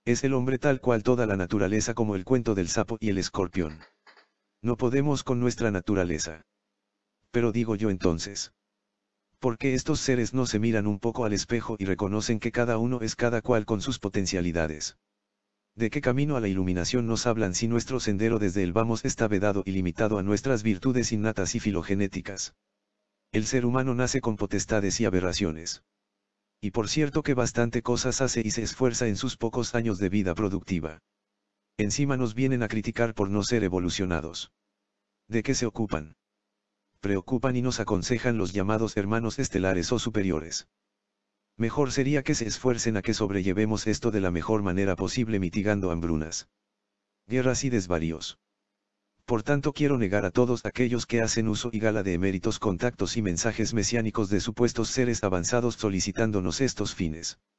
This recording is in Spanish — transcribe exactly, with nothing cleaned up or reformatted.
Es el hombre tal cual toda la naturaleza, como el cuento del sapo y el escorpión. No podemos con nuestra naturaleza. Pero digo yo entonces, ¿por qué estos seres no se miran un poco al espejo y reconocen que cada uno es cada cual con sus potencialidades? ¿De qué camino a la iluminación nos hablan si nuestro sendero desde el vamos está vedado y limitado a nuestras virtudes innatas y filogenéticas? El ser humano nace con potestades y aberraciones. Y por cierto que bastante cosas hace y se esfuerza en sus pocos años de vida productiva. Encima nos vienen a criticar por no ser evolucionados. ¿De qué se ocupan? Preocupan y nos aconsejan los llamados hermanos estelares o superiores. Mejor sería que se esfuercen a que sobrellevemos esto de la mejor manera posible, mitigando hambrunas, guerras y desvaríos. Por tanto, quiero negar a todos aquellos que hacen uso y gala de eméritos, contactos y mensajes mesiánicos de supuestos seres avanzados solicitándonos estos fines.